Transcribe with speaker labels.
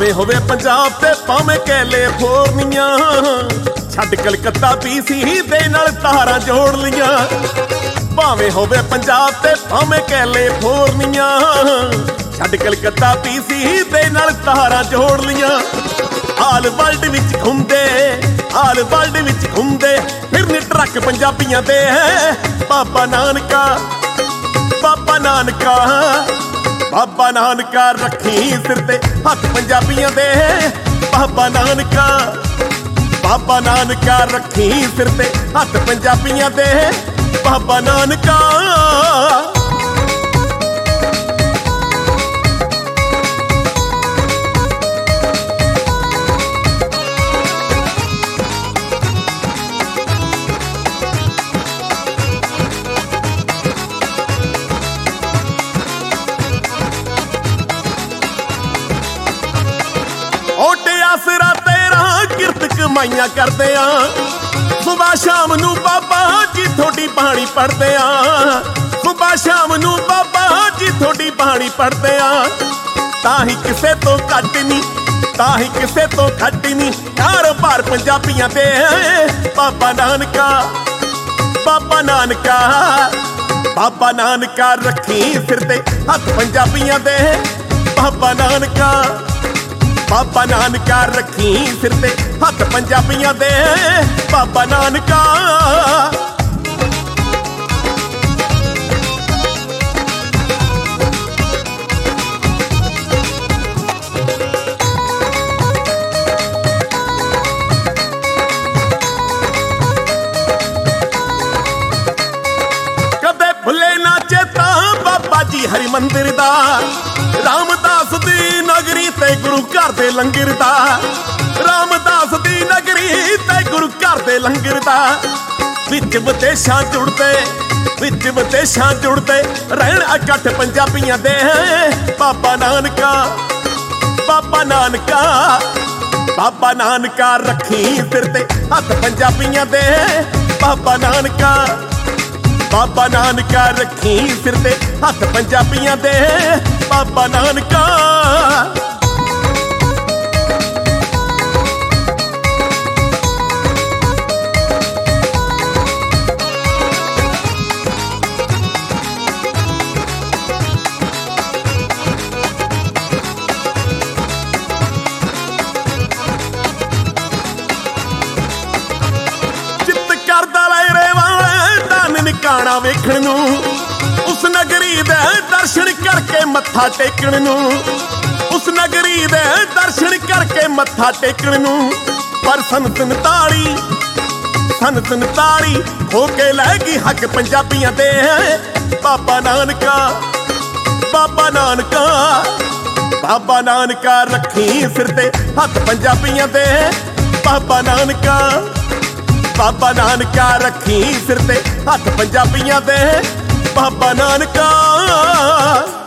Speaker 1: ਭਾਵੇਂ ਹੋਵੇ ਪੰਜਾਬ ਤੇ ਭਾਵੇਂ ਕੈਲੀਫੋਰਨੀਆ, ਛੱਡ ਕਲਕੱਤਾ ਪੀਸੀ ਦੇ ਨਾਲ ਤਾਰਾਂ ਜੋੜ ਲੀਆਂ। ਭਾਵੇਂ ਹੋਵੇ ਪੰਜਾਬ ਤੇ ਭਾਵੇਂ ਕੈਲੀਫੋਰਨੀਆ, ਛੱਡ ਕਲਕੱਤਾ ਪੀਸੀ ਦੇ ਨਾਲ ਤਾਰਾਂ ਜੋੜ ਲੀਆਂ। ਆਲ ਵਰਲਡ ਵਿੱਚ ਘੁੰਮਦੇ, ਆਲ ਵਰਲਡ ਵਿੱਚ ਘੁੰਮਦੇ ਫਿਰਨ ਟਰੱਕ ਪੰਜਾਬੀਆਂ ਦੇ। ਬਾਬਾ ਨਾਨਕਾ, ਬਾਬਾ ਨਾਨਕਾ, ਬਾਬਾ ਨਾਨਕਾ ਰੱਖੀ ਸਿਰ ਤੇ ਹੱਥ ਪੰਜਾਬੀਆਂ ਦੇ। ਬਾਬਾ ਨਾਨਕਾ, ਬਾਬਾ ਨਾਨਕਾ ਰੱਖੀ ਸਿਰ ਤੇ ਹੱਥ ਪੰਜਾਬੀਆਂ ਦੇ। ਬਾਬਾ ਨਾਨਕਾ। ਆਸਰਾ ਤੇਰਾ ਕਿਰਤ ਕਮਾਈਆਂ ਕਰਦੇ ਆ, ਸੁਬਾ ਸ਼ਾਮ ਨੂੰ ਬਾਬਾ ਜੀ ਤੁਹਾਡੀ ਬਾਣੀ ਪੜ੍ਹਦੇ ਆ। ਸੁਬਾ ਸ਼ਾਮ ਨੂੰ ਬਾਬਾ ਜੀ ਤੁਹਾਡੀ ਬਾਣੀ ਪੜ੍ਹਦੇ ਆ। ਤਾਂ ਹੀ ਕਿਸੇ ਤੋਂ ਘੱਟ ਨਹੀਂ, ਤਾਂ ਹੀ ਕਿਸੇ ਤੋਂ ਘੱਟ ਨਹੀਂ ਕਾਰੋਬਾਰ ਪੰਜਾਬੀਆਂ ਦੇ। ਬਾਬਾ ਨਾਨਕਾ, ਬਾਬਾ ਨਾਨਕਾ, ਬਾਬਾ ਨਾਨਕਾ ਰੱਖੀ ਸਿਰ ਤੇ ਹੱਥ ਪੰਜਾਬੀਆਂ ਦੇ। ਬਾਬਾ ਨਾਨਕਾ, ਬਾਬਾ ਨਾਨਕਾ ਰੱਖੀ ਸਿਰ ਤੇ ਹੱਥ ਪੰਜਾਬੀਆਂ ਦੇ। ਬਾਬਾ ਨਾਨਕਾ। ਕਦੇ ਭੁੱਲੇ ਨਾ ਚੇਤਾ ਬਾਬਾ ਜੀ ਹਰੀ ਮੰਦਿਰ ਦਾ, ਰਾਮਦਾਸ ਦੀ ਨਗਰੀ ਤੇ ਗੁਰੂ ਘਰ ਦੇ ਲੰਗਰ ਦਾ। ਰਾਮਦਾਸ ਦੀ ਨਗਰੀ ਤੇ ਗੁਰੂ ਘਰ ਦੇ ਲੰਗਰ ਦਾ। ਵਿੱਚ ਵਿਦੇਸ਼ਾਂ ਜੁੜਦੇ, ਵਿੱਚ ਵਿਦੇਸ਼ਾਂ ਜੁੜਦੇ ਰਹਿਣ ਇਕੱਠ ਪੰਜਾਬੀਆਂ ਦੇ। ਬਾਬਾ ਨਾਨਕਾ, ਬਾਬਾ ਨਾਨਕਾ, ਬਾਬਾ ਨਾਨਕਾ ਰੱਖੀ ਸਿਰ ਤੇ ਹੱਥ ਪੰਜਾਬੀਆਂ ਦੇ। ਬਾਬਾ ਨਾਨਕਾ, ਬਾਬਾ ਨਾਨਕਾ ਰੱਖੀ ਸਿਰ ਤੇ ਹੱਥ ਪੰਜਾਬੀਆਂ ਦੇ। ਬਾਬਾ ਨਾਨਕਾ। ਚਿੱਤ ਕਰਦਾ ਲੈ ਰੇਵਾਂ ਧਨ ਨਿਕਾਣਾ ਵੇਖਣ ਨੂੰ, ਉਸ ਨਗਰੀ ਦੇ ਦਰਸ਼ਨ ਕਰਕੇ ਮੱਥਾ ਟੇਕਣ ਨੂੰ। ਉਸ ਨਗਰੀ ਦੇ ਦਰਸ਼ਨ ਕਰਕੇ ਮੱਥਾ ਟੇਕਣ ਨੂੰ। ਪਰ ਸੰਨ 47 ਹੋ ਕੇ ਲੈ ਗਈ ਹੱਕ ਪੰਜਾਬੀਆਂ ਦੇ। ਬਾਬਾ ਨਾਨਕਾ, ਬਾਬਾ ਨਾਨਕਾ, ਬਾਬਾ ਨਾਨਕਾ ਰੱਖੀ ਸਿਰ ਤੇ ਹੱਥ ਪੰਜਾਬੀਆਂ ਦੇ। ਬਾਬਾ ਨਾਨਕਾ, ਬਾਬਾ ਨਾਨਕਾ ਰੱਖੀ ਸਿਰ ਤੇ ਹੱਥ ਪੰਜਾਬੀਆਂ ਦੇ। ਬਾਬਾ ਨਾਨਕਾ।